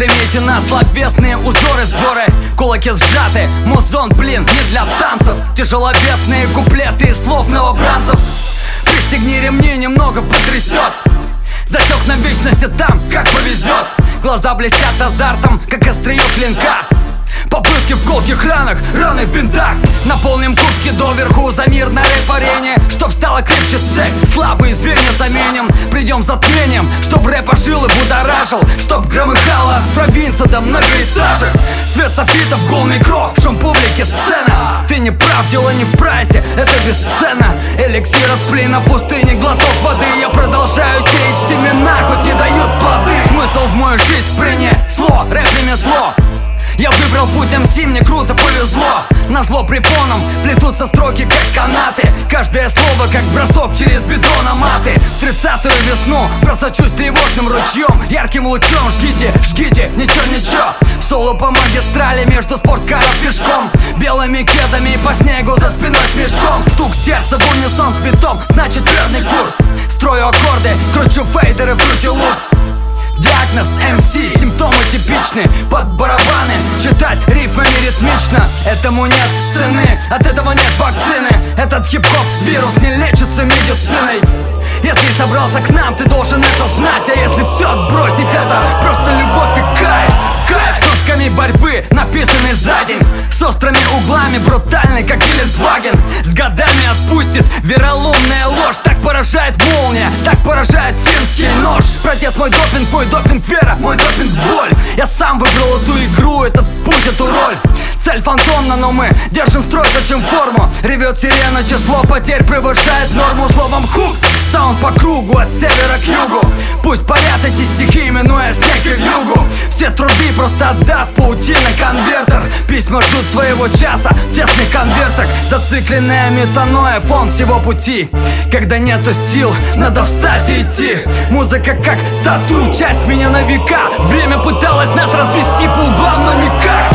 стремите на словесные узоры, взоры в кулаке сжаты. Музон, блин, не для танцев. Тяжеловесные куплеты из слов новобранцев. Пристегни ремни, немного потрясет. Затек на вечности там, как повезет. Глаза блестят азартом, как острие клинка. Попытки в колких ранах, раны в бинтах. Наполним кубки доверху за мир на рэп-арене. Чтоб стало крепче цепь, слабые звенья заменим. Придем с затмением, чтоб рэп ожил и будоражил. Чтоб громыхало провинция до многоэтажек. Свет софитов, гол микро, шум публики, сцена. Ты не прав, дело не в прайсе, это бесценно. Эликсир от сплина пустыни, глоток воды. Я продолжаю сеять семена, хоть не дают плоды. Смысл в мою жизнь принесло, рэп ремесло. Я выбрал путь МС, мне круто повезло. Назло препонам плетутся строки, как канаты. Каждое слово, как бросок через бедро на маты. В 30-ю весну просочусь тревожным ручьем. Ярким лучом жгите, жгите, ничего. В соло по магистрали между спорткаров пешком. Белыми кедами по снегу за спиной с мешком. Стук сердца в унисон с битом, значит верный курс. Строю аккорды, кручу фейдеры, фрути лупс. Диагноз МС, симптомы типичны. Под барабаны читать рифмами ритмично. Этому нет цены, от этого нет вакцины. Этот хип-хоп вирус не лечится медициной. Если собрался к нам, ты должен это знать. А если все отбросить, это просто любовь и кайф. Кайф с нотками борьбы, написанный за день. С острыми углами, брутальный, как Гелендваген. С годами отпустит вероломная ложь. Так поражает молния, так поражает финский нож. Протест мой допинг вера, мой допинг боль. Я сам выбрал эту игру, этот путь, эту роль. Цель фантомна, но мы держим строй, точим форму. Ревет сирена, число потерь превышает норму. Словом хук, саунд по кругу, от севера к югу. Пусть парят эти стихи, минуя снег и вьюгу. Все труды просто отдаст паутина конвертер. Письма ждут своего часа в тесных конвертах. Зацикленная метаноя, фон всего пути. Когда нету сил, надо встать и идти. Музыка как тату, часть меня на века. Время пыталось нас развести по углам, но никак.